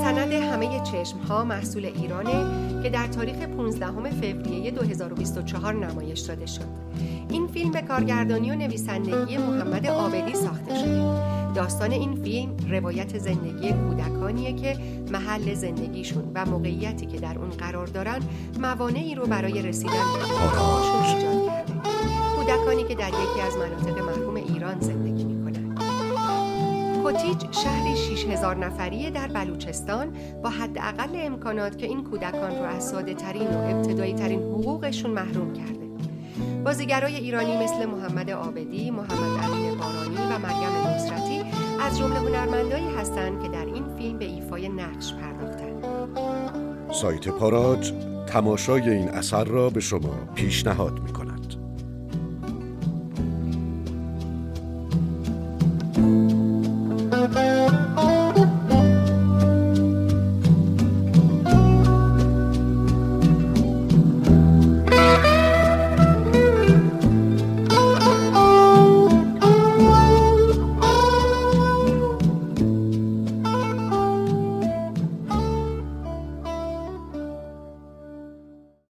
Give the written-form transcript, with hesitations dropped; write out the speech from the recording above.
مستند همه چشم‌ها محصول ایرانه که در تاریخ 15 فوریه 2024 نمایش داده شد. این فیلم به کارگردانی و نویسندگی محمد عابدی ساخته شده. داستان این فیلم روایت زندگی کودکانیه که محل زندگیشون و موقعیتی که در اون قرار دارن موانعی رو برای رسیدن به آرامشون ایجاد کرده. کودکانی که در یکی از مناطق محروم ایران زندگی میکنن. کوتیج شهری 6000 نفری در بلوچستان با حداقل امکانات که این کودکان رو از ساده ترین و ابتدایی ترین حقوقشون محروم کرده. بازیگرای ایرانی مثل محمد عابدی، محمد امین بارانی و مریم نصرتی از جمله هنرمندایی هستند که در این فیلم به ایفای نقش پرداختند. سایت پاراج تماشای این اثر را به شما پیشنهاد می‌کند.